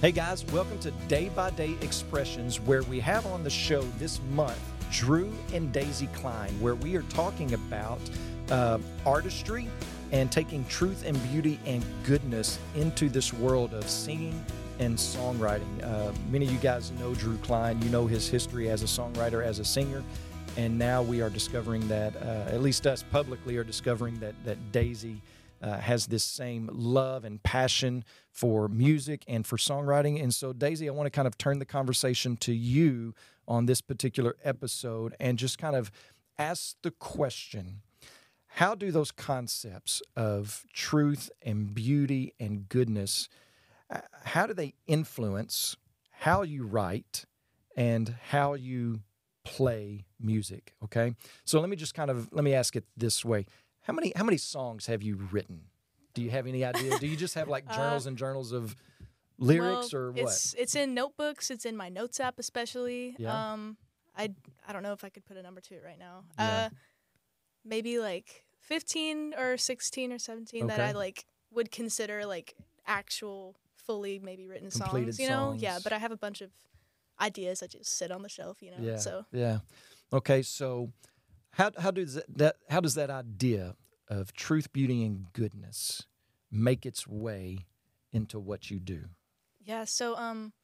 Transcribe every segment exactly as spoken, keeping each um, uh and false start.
Hey guys, welcome to Day by Day Expressions, where we have on the show this month Drew and Daisy Klein, where we are talking about uh, artistry and taking truth and beauty and goodness into this world of singing and songwriting. Uh, many of you guys know Drew Klein. You know his history as a songwriter, as a singer, and now we are discovering that, uh, at least us publicly are discovering that that Daisy Uh, has this same love and passion for music and for songwriting. And so, Daisy, I want to kind of turn the conversation to you on this particular episode and just kind of ask the question, how do those concepts of truth and beauty and goodness, uh, how do they influence how you write and how you play music? Okay. So let me just kind of, let me ask it this way. How many how many songs have you written? Do you have any idea? Do you just have like journals uh, and journals of lyrics well, or what? It's it's in notebooks. It's in my notes app, especially. Yeah. Um, I I don't know if I could put a number to it right now. Yeah. Uh, maybe like fifteen or sixteen or seventeen Okay. that I like would consider like actual, fully maybe written Completed songs. You know, songs. yeah. But I have a bunch of ideas that just sit on the shelf. You know, Yeah. so Yeah. Okay. So how how does that, that how does that idea of truth, beauty, and goodness make its way into what you do? Yeah, so um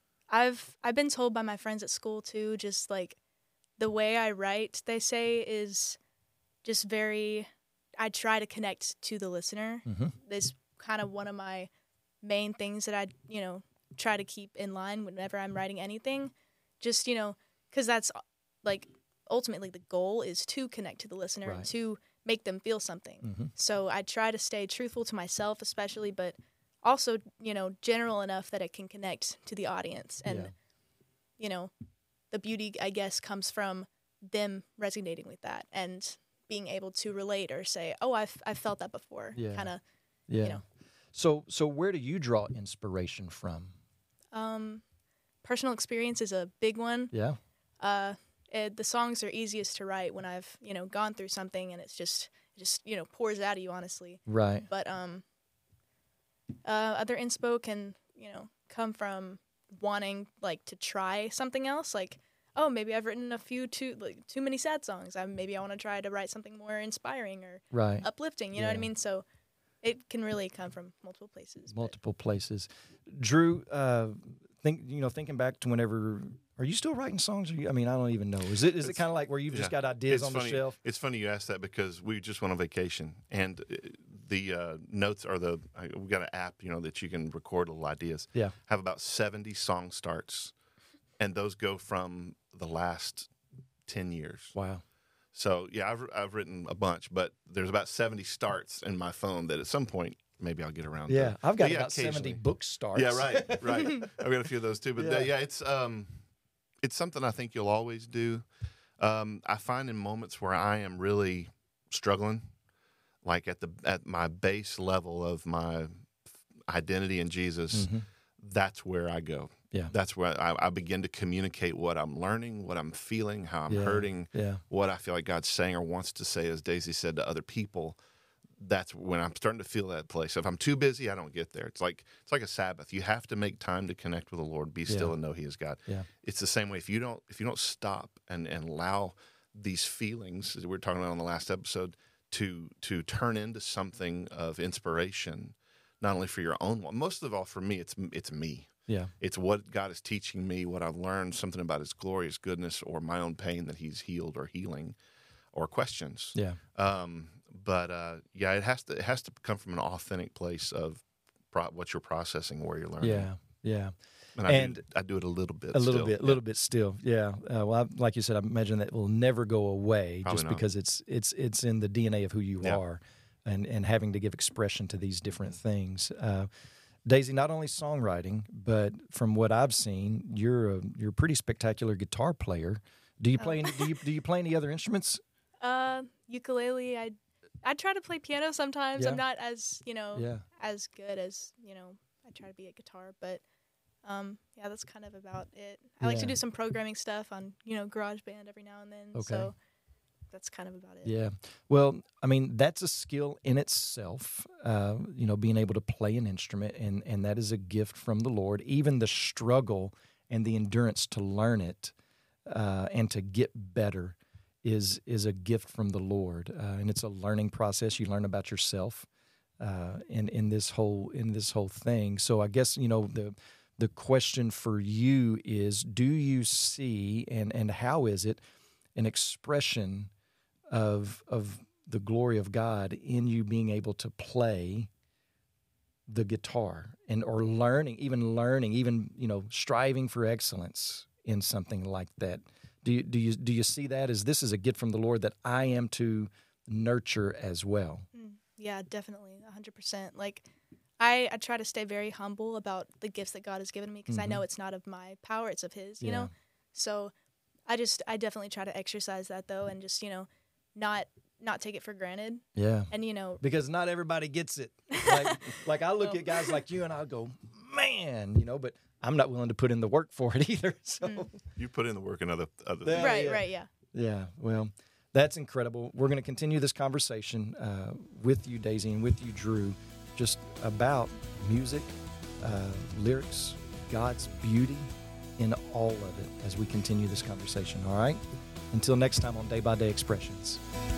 I've I've been told by my friends at school too, just like the way I write, they say, is just very, I try to connect to the listener. Mm-hmm. It's kind of one of my main things that I, you know, try to keep in line whenever I'm writing anything. Just, you know, because that's like ultimately the goal is to connect to the listener Right. and to make them feel something. Mm-hmm. So I try to stay truthful to myself especially, but also, you know, general enough that it can connect to the audience. And, Yeah. you know, the beauty, I guess, comes from them resonating with that and being able to relate or say, oh, I've, I've felt that before. Yeah. Kind of, Yeah. you know. So so where do you draw inspiration from? Um, personal experience is a big one. Yeah. Uh, it, the songs are easiest to write when I've, you know, gone through something and it's just, it just, you know, pours out of you, honestly. Right. But um, uh, other inspo can, you know, come from wanting, like, to try something else. Like, oh, maybe I've written a few too, like, too many sad songs. I, maybe I want to try to write something more inspiring or Right. uplifting, you know Yeah. what I mean? So it can really come from multiple places. but- Multiple places. Drew, uh, think you know, thinking back to whenever, are you still writing songs? Or you, I mean, I don't even know. Is it is it It's- kind of like where you've just yeah. got ideas It's on funny. the shelf? It's funny you asked that because we just went on vacation, and uh, the uh, notes are the uh, we got an app, you know, that you can record little ideas. Yeah. Have about seventy song starts, and those go from the last ten years. Wow. So yeah, I've I've written a bunch, but there's about seventy starts in my phone that at some point maybe I'll get around. Yeah, to. I've got But yeah, about seventy occasionally. book starts. Yeah, right, right. I've got a few of those too. But Yeah. yeah, yeah it's um, it's something I think you'll always do. Um, I find in moments where I am really struggling, like at the at my base level of my identity in Jesus, Mhm. that's where I go. Yeah. That's where I, I begin to communicate what I'm learning, what I'm feeling, how I'm Yeah. hurting, Yeah. what I feel like God's saying or wants to say, as Daisy said, to other people. That's when I'm starting to feel that place. If I'm too busy, I don't get there. It's like it's like a Sabbath. You have to make time to connect with the Lord. Be still Yeah. and know He is God. Yeah. It's the same way. If you don't if you don't stop and, and allow these feelings, as we were talking about on the last episode, to to turn into something of inspiration, not only for your own one, most of all for me, it's it's me. Yeah. It's what God is teaching me, what I've learned, something about His glorious goodness, or my own pain that He's healed or healing, or questions. Yeah. Um, but uh, yeah, it has to it has to come from an authentic place of pro- what you're processing, where you're learning. Yeah. Yeah. and I, And do, I do it a little bit. A little still. bit, a Yeah. little bit still. Yeah. Uh, well, I, like you said, I imagine that will never go away Probably just not. because it's it's it's in the D N A of who you Yeah. are, and and having to give expression to these different things. Uh, Daisy, not only songwriting, but from what I've seen, you're a you're a pretty spectacular guitar player. Do you play? Oh. Any, do you do you play any other instruments? Uh, ukulele, I I try to play piano sometimes. Yeah. I'm not as, you know, Yeah. as good as, you know, I try to be at guitar, but um, yeah, that's kind of about it. I like to Yeah. do some programming stuff on, you know, GarageBand every now and then. Okay. So that's kind of about it. Yeah. Well, I mean, that's a skill in itself, uh, you know, being able to play an instrument, and, and that is a gift from the Lord. Even the struggle and the endurance to learn it uh, and to get better is is a gift from the Lord. Uh, and it's a learning process. You learn about yourself uh, in, in this whole in this whole thing. So I guess, you know, the the question for you is, do you see, and, and how is it, an expression of of the glory of God in you being able to play the guitar, and or learning, even learning, even, you know, striving for excellence in something like that? Do you do you do you see that as this is a gift from the Lord that I am to nurture as well? Mm, yeah, definitely, one hundred percent. Like, I, I try to stay very humble about the gifts that God has given me, because Mhm. I know it's not of my power, it's of His, you Yeah. know? So I just, I definitely try to exercise that, though, and just, you know, not not take it for granted. Yeah. And, you know, Because not everybody gets it. Like, like I look No. at guys like you and I go, man, you know, but I'm not willing to put in the work for it either. So, Mm. You put in the work in other other Yeah, things. right, yeah. right, yeah. yeah, well, that's incredible. We're going to continue this conversation uh, with you, Daisy, and with you, Drew, just about music, uh, lyrics, God's beauty in all of it as we continue this conversation, all right? Until next time on Day by Day Expressions.